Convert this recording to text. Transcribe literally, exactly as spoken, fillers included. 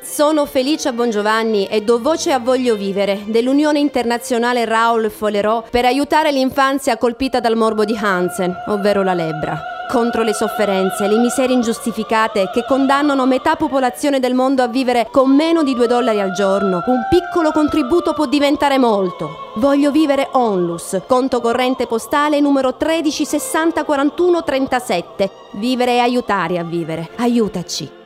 Sono Felicia Bongiovanni e do voce a Voglio Vivere dell'Unione Internazionale Raoul Folerot per aiutare l'infanzia colpita dal morbo di Hansen, ovvero la lebbra. Contro le sofferenze e le miserie ingiustificate che condannano metà popolazione del mondo a vivere con meno di due dollari al giorno, un piccolo contributo può diventare molto. Voglio Vivere Onlus, conto corrente postale numero tredici sessanta quarantuno trentasette. Vivere e aiutare a vivere. Aiutaci.